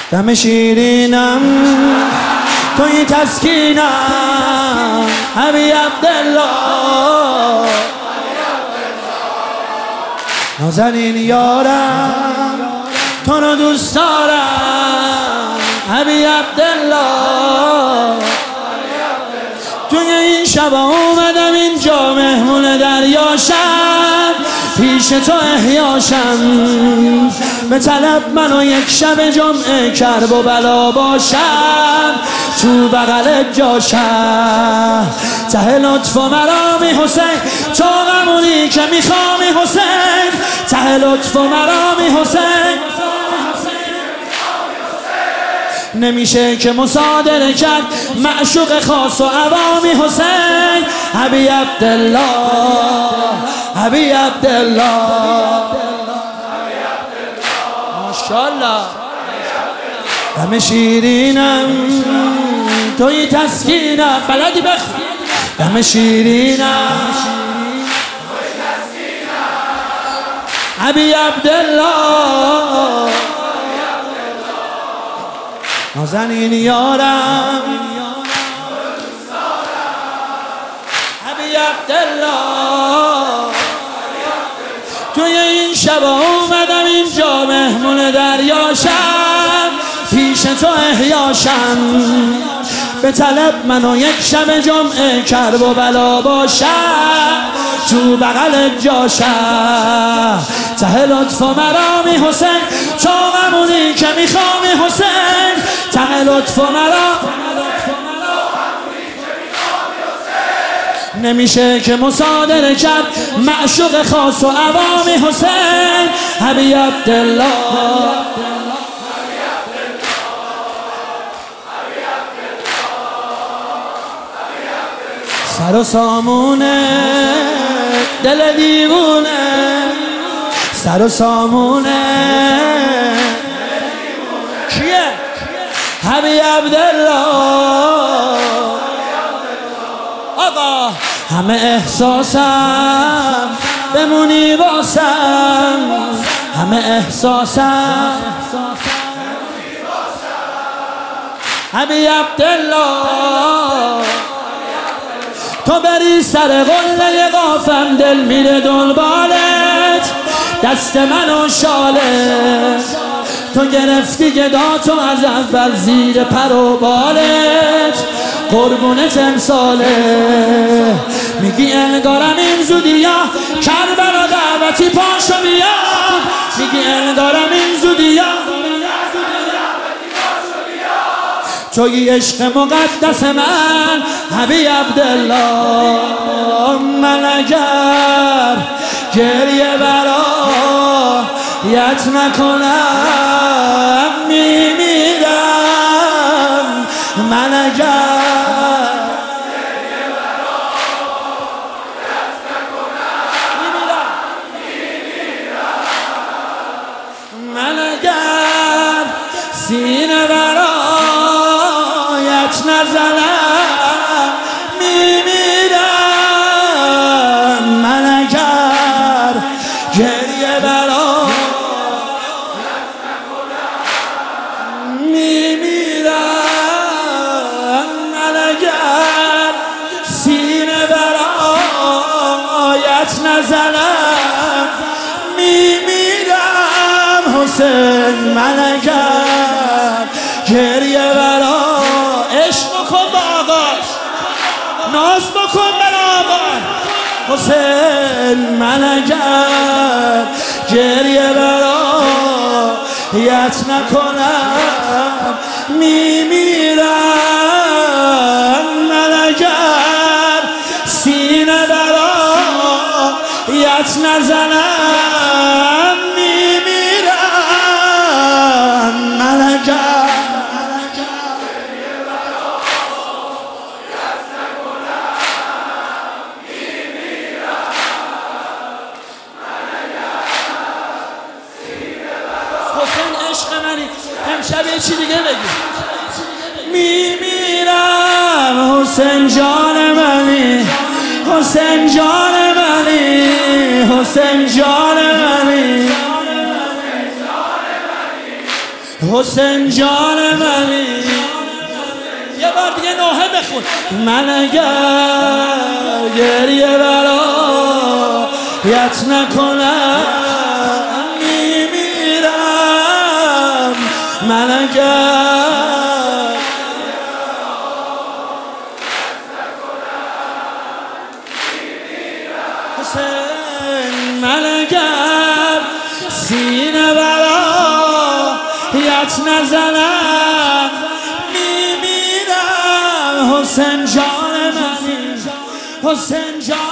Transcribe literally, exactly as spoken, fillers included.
دم شیرینم توی تسکینم ابی عبدالله نازنین یارم تو رو دوست دارم ابی عبدالله توی این شب اومدم اینجا مهمون دریاشم پیش تو احیاشم به طلب منو یک شب جمعه کرب و بلا باشم تو بغل جاشم ته لطف و مرامی حسین تو غمونی که میخوامی حسین ته لطف و مرامی حسین نمیشه که مصادره کرد معشوق خاص و عوامی حسین ابی عبدالله ابی عبدالله ماشاءالله دم شیرینم توی تسکینم بلدی بخ دم شیرینم ابی عبدالله نازنین یارم ابی عبدالله توی این شب اومدم اینجا مهمون دریاشم پیش تو احیاشم به طلب منو یک شب جمعه کرب و بلا باشم تو بغل جاشم ته لطف و مرامی حسین تو غمونی که میخوامی حسین ته لطف و مرام نمیشه که مصادره کرد معشوق خاص و عوامی حسین ابی عبدالله سر و سامونه دل دیوونه سر و سامونه کیه؟ ابی عبدالله آقا همه احساسم بمونی واسم همه احساسم ابی عبدالله تو بری سر قله قافم دل میره دنبالت دست من و شاله تو گرفتی گداتو از اول زیر پر و بالت قربونت امساله میگی انگارم این زودی ها کربلا دعوتی پاشو بیا میگی انگارم این زودی ها توی عشق مقدس من ابی عبدالله من اگر گریه برایت نکنم میمیرم من اگر گریه برایت نکنم میمیرم من اگر سینه برایت نزنم میمیرم من اگر گریه برایت نکنم میمیرم من اگر سینه برایت نزنم میمیرم حسین من اگر گریه برا عشق بکن با آقاش ناز بکن بر آقا حسین من اگر گریه برایت نکنم میمیرم من اگر سینه برایت نزنم میمیرم من اگر امشب یه چی دیگه بگی میمیرم حسین جان منی حسین جان منی حسین جان منی حسین جان منی. یه بار دیگه نوحه بخون. من اگر گریه برایت نکنم میمیرم. من اگر حسین من اگر سینه برایت نزنم میمیرم. حسین جان منی، حسین جان